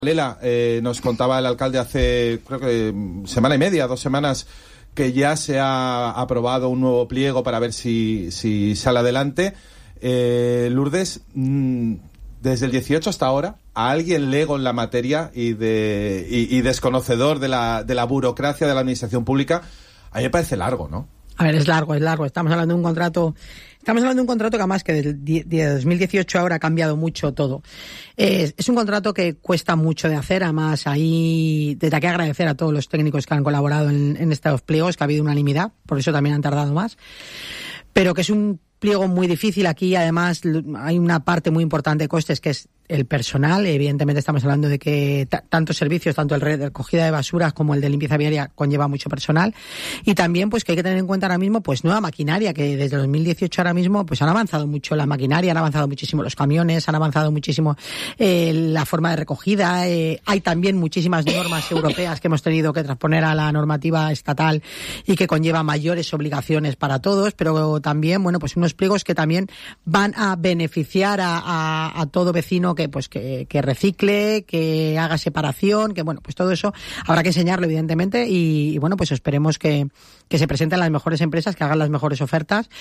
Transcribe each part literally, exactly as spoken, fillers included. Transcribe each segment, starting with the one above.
Lela, eh, nos contaba el alcalde hace, creo que semana y media, dos semanas, que ya se ha aprobado un nuevo pliego para ver si, si sale adelante. Eh, Lourdes, mmm, desde el dieciocho hasta ahora, ¿a alguien lego en la materia y, de, y, y desconocedor de la, de la burocracia de la administración pública? A mí me parece largo, ¿no? A ver, es largo, es largo. Estamos hablando de un contrato... Estamos hablando de un contrato que además que desde dos mil dieciocho ahora ha cambiado mucho todo. Eh, es un contrato que cuesta mucho de hacer, además ahí desde aquí agradecer a todos los técnicos que han colaborado en, en estos pliegos, que ha habido unanimidad, por eso también han tardado más, pero que es un pliego muy difícil. Aquí además hay una parte muy importante de costes que es el personal. Evidentemente estamos hablando de que t- tantos servicios, tanto el de recogida de basuras como el de limpieza viaria conlleva mucho personal, y también pues que hay que tener en cuenta ahora mismo pues nueva maquinaria, que desde dos mil dieciocho ahora mismo pues han avanzado mucho la maquinaria, han avanzado muchísimo los camiones, han avanzado muchísimo eh, la forma de recogida, eh, hay también muchísimas normas europeas que hemos tenido que transponer a la normativa estatal y que conlleva mayores obligaciones para todos, pero también bueno pues unos pliegos que también van a beneficiar a, a, a todo vecino que pues que, que recicle, que haga separación, que bueno, pues todo eso habrá que enseñarlo evidentemente y, y bueno, pues esperemos que, que se presenten las mejores empresas, que hagan las mejores ofertas.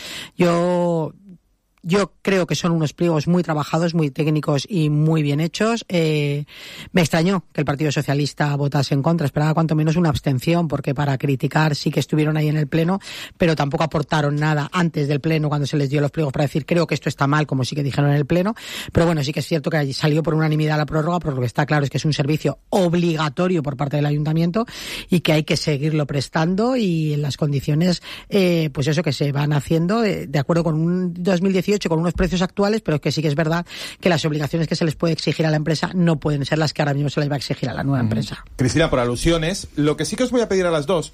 Yo Yo creo que son unos pliegos muy trabajados, muy técnicos y muy bien hechos. Eh, me extrañó que el Partido Socialista votase en contra. Esperaba cuanto menos una abstención, porque para criticar sí que estuvieron ahí en el Pleno, pero tampoco aportaron nada antes del Pleno cuando se les dio los pliegos para decir creo que esto está mal, como sí que dijeron en el Pleno. Pero bueno, sí que es cierto que salió por unanimidad la prórroga, pero lo que está claro es que es un servicio obligatorio por parte del Ayuntamiento y que hay que seguirlo prestando y en las condiciones, eh, pues eso que se van haciendo, eh, de acuerdo con un dos mil dieciocho con unos precios actuales, pero es que sí que es verdad que las obligaciones que se les puede exigir a la empresa no pueden ser las que ahora mismo se les va a exigir a la nueva mm. empresa. Cristina, por alusiones, lo que sí que os voy a pedir a las dos,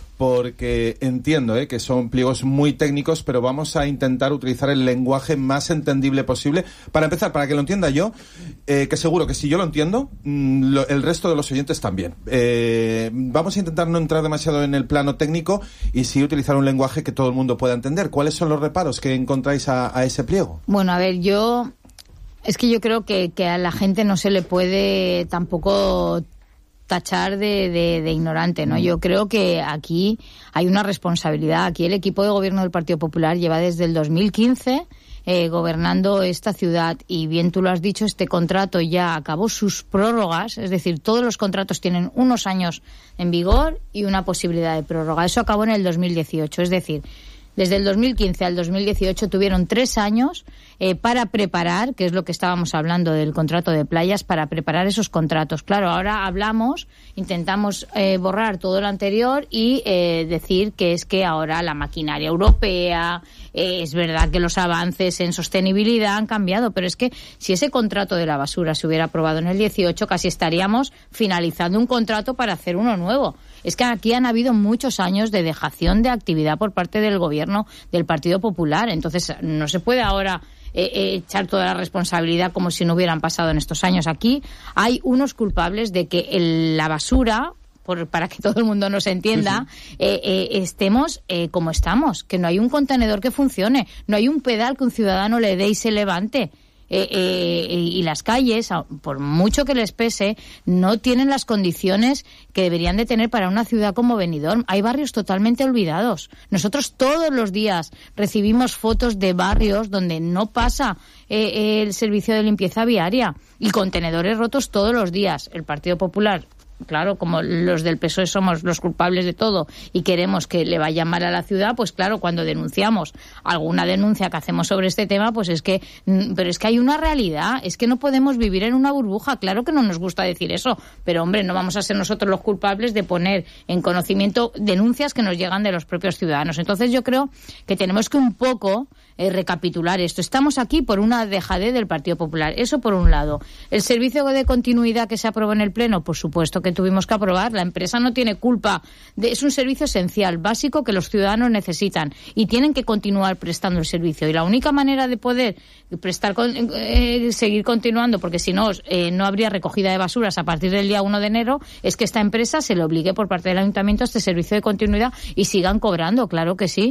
porque entiendo eh, que son pliegos muy técnicos, pero vamos a intentar utilizar el lenguaje más entendible posible. Para empezar, para que lo entienda yo, eh, que seguro que si yo lo entiendo, mmm, lo, el resto de los oyentes también. Eh, vamos a intentar no entrar demasiado en el plano técnico y sí utilizar un lenguaje que todo el mundo pueda entender. ¿Cuáles son los reparos que encontráis a, a ese pliego? Bueno, a ver, yo... Es que yo creo que, que a la gente no se le puede tampoco tachar de, de, de ignorante, ¿no? Yo creo que aquí hay una responsabilidad. Aquí el equipo de gobierno del Partido Popular lleva desde el dos mil quince eh, gobernando esta ciudad y bien tú lo has dicho, este contrato ya acabó sus prórrogas, es decir, todos los contratos tienen unos años en vigor y una posibilidad de prórroga. Eso acabó en el dos mil dieciocho, es decir, desde el dos mil quince al dos mil dieciocho tuvieron tres años eh, para preparar, que es lo que estábamos hablando del contrato de playas, para preparar esos contratos. Claro, ahora hablamos, intentamos eh, borrar todo lo anterior y eh, decir que es que ahora la maquinaria europea, eh, es verdad que los avances en sostenibilidad han cambiado, pero es que si ese contrato de la basura se hubiera aprobado en el dieciocho, casi estaríamos finalizando un contrato para hacer uno nuevo. Es que aquí han habido muchos años de dejación de actividad por parte del gobierno del Partido Popular. Entonces, no se puede ahora eh, eh, echar toda la responsabilidad como si no hubieran pasado en estos años. Aquí hay unos culpables de que el, la basura, por, para que todo el mundo nos entienda, sí, sí. Eh, eh, estemos eh, como estamos. Que no hay un contenedor que funcione, no hay un pedal que un ciudadano le dé y se levante. Eh, eh, y las calles, por mucho que les pese, no tienen las condiciones que deberían de tener para una ciudad como Benidorm. Hay barrios totalmente olvidados. Nosotros todos los días recibimos fotos de barrios donde no pasa eh, el servicio de limpieza viaria y contenedores rotos todos los días. El Partido Popular, claro, como los del P S O E somos los culpables de todo y queremos que le vaya mal a la ciudad, pues claro, cuando denunciamos alguna denuncia que hacemos sobre este tema, pues es que, pero es que hay una realidad, es que no podemos vivir en una burbuja. Claro que no nos gusta decir eso, pero hombre, no vamos a ser nosotros los culpables de poner en conocimiento denuncias que nos llegan de los propios ciudadanos. Entonces yo creo que tenemos que un poco eh, recapitular esto. Estamos aquí por una dejadez del Partido Popular, eso por un lado. El servicio de continuidad que se aprobó en el Pleno, por supuesto que tuvimos que aprobar, la empresa no tiene culpa, de, es un servicio esencial, básico, que los ciudadanos necesitan y tienen que continuar prestando el servicio, y la única manera de poder prestar eh, seguir continuando, porque si no eh, no habría recogida de basuras a partir del día uno de enero, es que esta empresa se le obligue por parte del Ayuntamiento a este servicio de continuidad y sigan cobrando, claro que sí.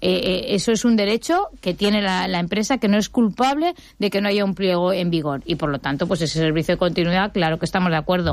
Eh, eh, eso es un derecho que tiene la, la empresa, que no es culpable de que no haya un pliego en vigor. Y por lo tanto, pues ese servicio de continuidad, claro que estamos de acuerdo.